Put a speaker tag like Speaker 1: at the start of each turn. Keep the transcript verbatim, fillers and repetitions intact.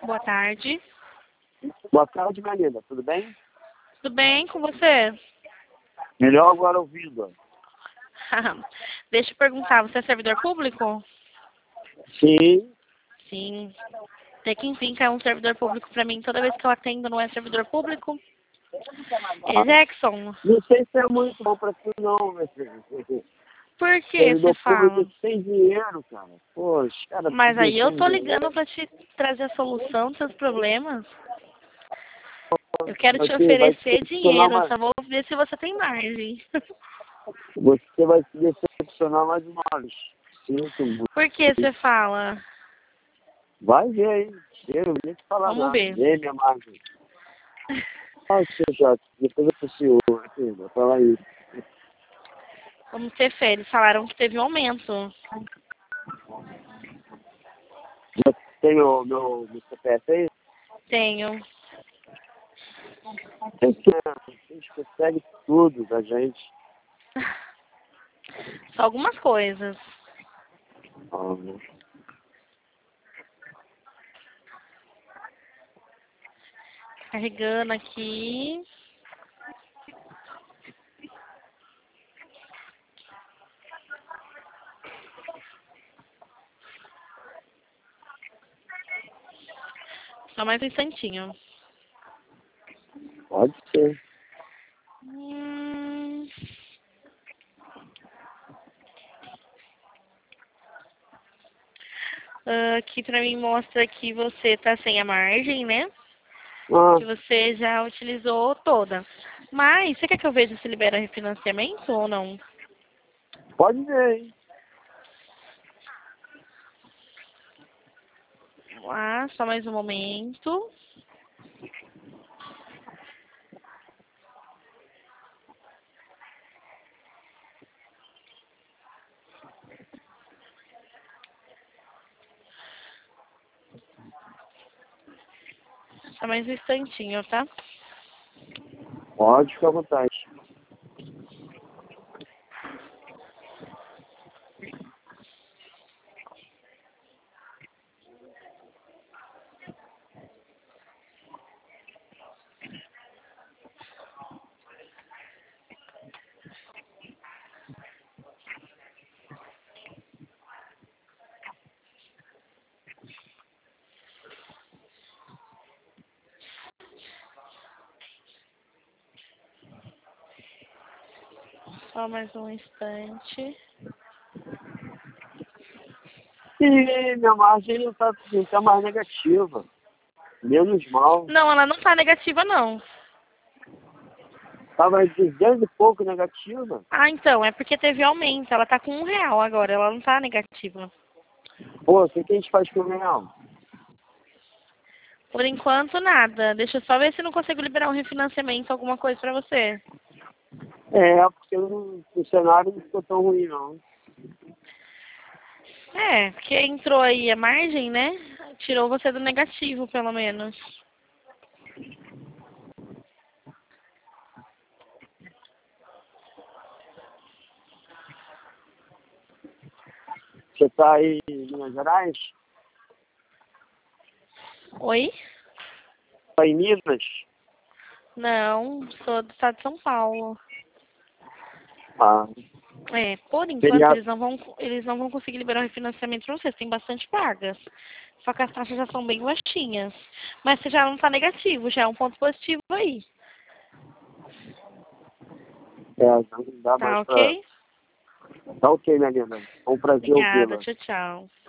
Speaker 1: Boa tarde.
Speaker 2: Boa tarde, minha linda. Tudo bem?
Speaker 1: Tudo bem com você?
Speaker 2: Melhor agora ouvindo.
Speaker 1: Deixa eu perguntar, você é servidor público?
Speaker 2: Sim.
Speaker 1: Sim. Tem que enfim é um servidor público pra mim. Toda vez que eu atendo não é servidor público. É Jackson.
Speaker 2: Não sei se é muito bom pra tu não, meu filho.
Speaker 1: Por que
Speaker 2: Servidor
Speaker 1: você fala?
Speaker 2: público sem dinheiro, cara. Poxa, cara.
Speaker 1: Mas aí eu
Speaker 2: sem
Speaker 1: tô
Speaker 2: dinheiro.
Speaker 1: ligando pra te trazer a solução dos seus problemas. Eu quero
Speaker 2: Vai
Speaker 1: te
Speaker 2: ter- vai
Speaker 1: oferecer
Speaker 2: decepcionar
Speaker 1: dinheiro, eu
Speaker 2: mais.
Speaker 1: só vou ver se você tem margem.
Speaker 2: Você vai se decepcionar mais uma vez. Sinto muito.
Speaker 1: Por que você fala?
Speaker 2: Vai ver aí. Eu não vou te falar
Speaker 1: Vamos
Speaker 2: nada.
Speaker 1: ver.
Speaker 2: Vê minha margem. Ah, seu Jato, depois eu pro senhor. Aqui, vai falar aí.
Speaker 1: Vamos ter fé. Eles falaram que teve um aumento.
Speaker 2: Você tem o meu, meu C P F aí?
Speaker 1: Tenho.
Speaker 2: Tem que, a gente consegue tudo da gente.
Speaker 1: Só algumas coisas.
Speaker 2: Ah,
Speaker 1: Carregando aqui. Só mais um instantinho.
Speaker 2: pode ser.
Speaker 1: Hum... Aqui pra mim mostra que você tá sem a margem, né?
Speaker 2: Ah,
Speaker 1: Que você já utilizou toda. Mas, você quer que eu veja se libera refinanciamento ou não?
Speaker 2: pode ver, hein?
Speaker 1: Vamos lá, só mais um momento. Só mais um instantinho, tá?
Speaker 2: Pode ficar à vontade.
Speaker 1: Só mais um instante.
Speaker 2: E minha margem não tá, não tá mais negativa. Menos mal.
Speaker 1: Não, ela não tá negativa, não.
Speaker 2: Tava duzentos e pouco negativa.
Speaker 1: Ah, então, é porque teve aumento. Ela tá com um real agora, ela não tá negativa.
Speaker 2: Pô, o que, que a gente faz com o real?
Speaker 1: Por enquanto, nada. Deixa eu só ver se não consigo liberar um refinanciamento, alguma coisa pra você.
Speaker 2: É, porque o, o cenário não ficou tão ruim, não.
Speaker 1: É, porque entrou aí a margem, né? Tirou você do negativo, pelo menos.
Speaker 2: Você tá aí em Minas Gerais?
Speaker 1: Oi?
Speaker 2: Tá em Minas?
Speaker 1: Não, sou do estado de São Paulo.
Speaker 2: Ah,
Speaker 1: É, por enquanto
Speaker 2: seria...
Speaker 1: eles não vão, eles não vão conseguir liberar o refinanciamento pra vocês. Tem bastante vagas. Só que as taxas já são bem baixinhas. Mas você já não tá negativo, já é um ponto positivo aí.
Speaker 2: É, não dá
Speaker 1: Tá
Speaker 2: mais pra...
Speaker 1: ok?
Speaker 2: Tá ok, minha linda. Foi um prazer
Speaker 1: Obrigada,
Speaker 2: ouvi-la.
Speaker 1: tchau, tchau.